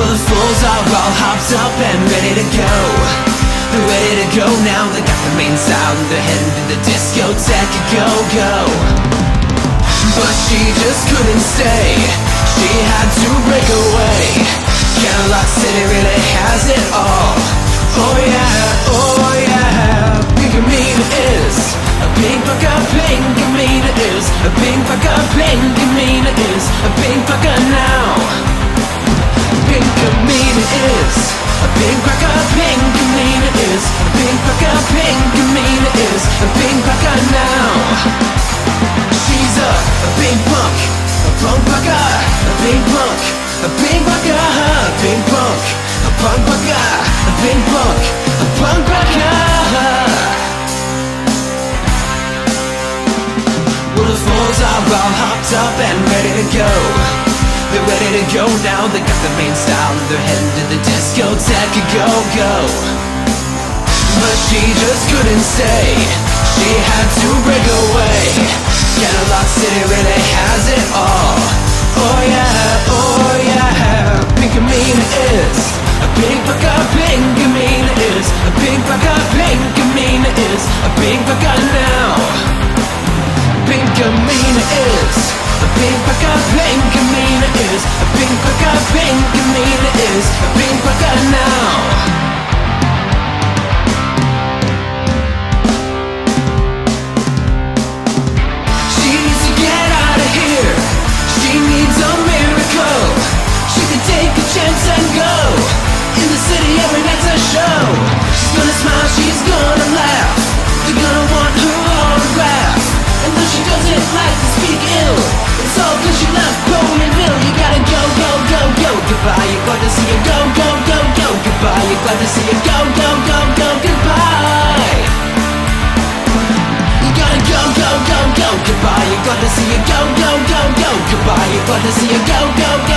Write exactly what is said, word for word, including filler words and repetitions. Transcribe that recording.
Well, the fools are all hopped up and ready to go. They're ready to go now, they got the main sound. They're heading to the discotheque, go, go. But she just couldn't stay, she had to break away. Cadillac City really has it all. Oh yeah, oh yeah. Pinkamena is a pink fucker, Pinkamena is a pink fucker, Pinkamena is a pink fucker now. Pinkamena is a pink fucker, Pinkamena is a pink fucker, Pinkamena is a pink fucker now. She's a, a pink punk, a punk fucker, a pink punk, a pink fucker, a pink punk, a punk fucker, a pink punk, a punk fucker. Well, the fools are all hopped up and ready to go. They're ready to go now, they got the main style. They're heading to the discotheque, go, go. But she just couldn't stay, she had to break away. Cadillac City really has it all. Oh yeah, oh yeah. Pinkamena is a pink fucker, Pinkamena is a pink fucker, Pinkamena is a pink fucker now. Pinkamena is a pink fucker, Pinkamena is a pink fucker, Pinkamena is a pink fucker now. She needs a miracle, she could take a chance and go. In the city every night's a show. She's gonna smile, she's gonna laugh. They're gonna want her autograph. And though she doesn't like to speak ill, it's all cause she left Bowmanville. You gotta go, go, go, go. Goodbye, you're glad to see you go, go, go, go. Goodbye, you're glad to see you go, go, go, go. Goodbye. You gotta go, go, go, go. Goodbye, you're glad to see you go, go, go, go. Goodbye, you're glad to see you go, go, go.